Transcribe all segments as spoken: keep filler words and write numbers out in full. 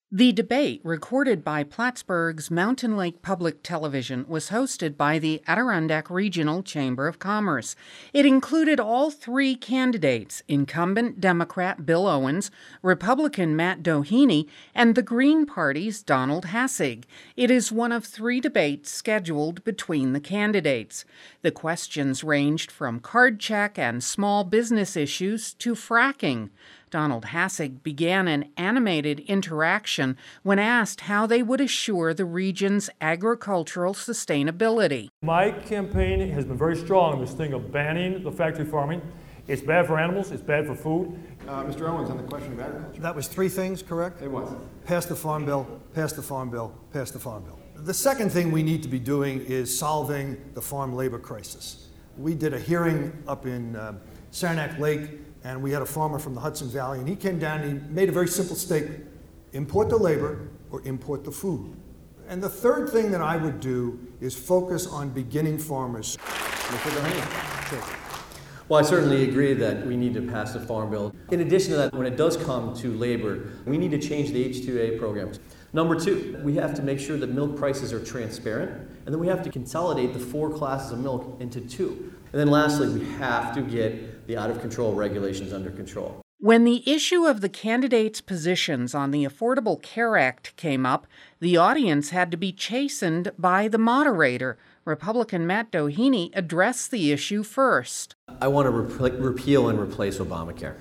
The debate, recorded by Plattsburgh's Mountain Lake Public Television, was hosted by the Adirondack Regional Chamber of Commerce. It included all three candidates, incumbent Democrat Bill Owens, Republican Matt Doheny, and the Green Party's Donald Hassig. It is one of three debates scheduled between the candidates. The questions ranged from card check and small business issues to fracking. Donald Hassig began an animated interaction when asked how they would assure the region's agricultural sustainability. My campaign has been very strong on this thing of banning the factory farming. It's bad for animals, it's bad for food. Uh, Mister Owens, on the question of agriculture. That was three things, correct? It was. Pass the Farm Bill, pass the Farm Bill, pass the Farm Bill. The second thing we need to be doing is solving the farm labor crisis. We did a hearing up in uh, Saranac Lake, and we had a farmer from the Hudson Valley, and he came down and he made a very simple statement: import the labor or import the food. And the third thing that I would do is focus on beginning farmers. Mister Doheny. Sure. Well, I certainly agree that we need to pass the Farm Bill. In addition to that, when it does come to labor, we need to change the H two A program. Number two, we have to make sure that milk prices are transparent, and then we have to consolidate the four classes of milk into two. And then lastly, we have to get the out-of-control regulations under control. When the issue of the candidates' positions on the Affordable Care Act came up, the audience had to be chastened by the moderator. Republican Matt Doheny addressed the issue first. I want to re- repeal and replace Obamacare.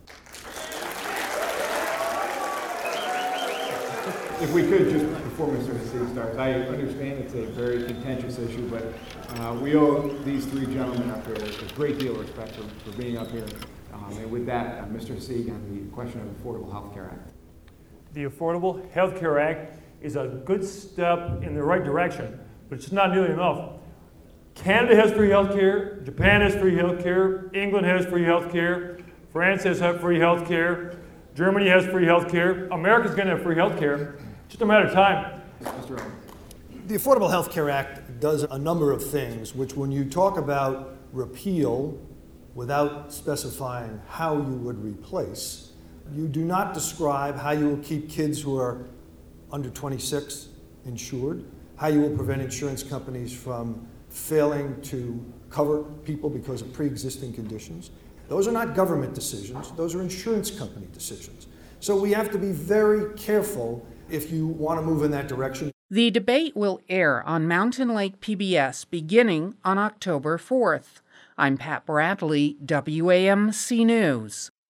If we could, just before Mister Hassig starts, I understand it's a very contentious issue, but uh, we owe these three gentlemen up here a great deal of respect for, for being up here. Um, and with that, uh, Mister Hassig, on the question of the Affordable Health Care Act. The Affordable Health Care Act is a good step in the right direction, but it's not nearly enough. Canada has free health care, Japan has free health care, England has free health care, France has free health care, Germany has free health care, America's going to have free health care. Just a matter of time. Mister Owens. The Affordable Health Care Act does a number of things, which when you talk about repeal without specifying how you would replace, you do not describe how you will keep kids who are under twenty-six insured, how you will prevent insurance companies from failing to cover people because of pre-existing conditions. Those are not government decisions, those are insurance company decisions. So we have to be very careful if you want to move in that direction. The debate will air on Mountain Lake P B S beginning on October fourth. I'm Pat Bradley, W A M C News.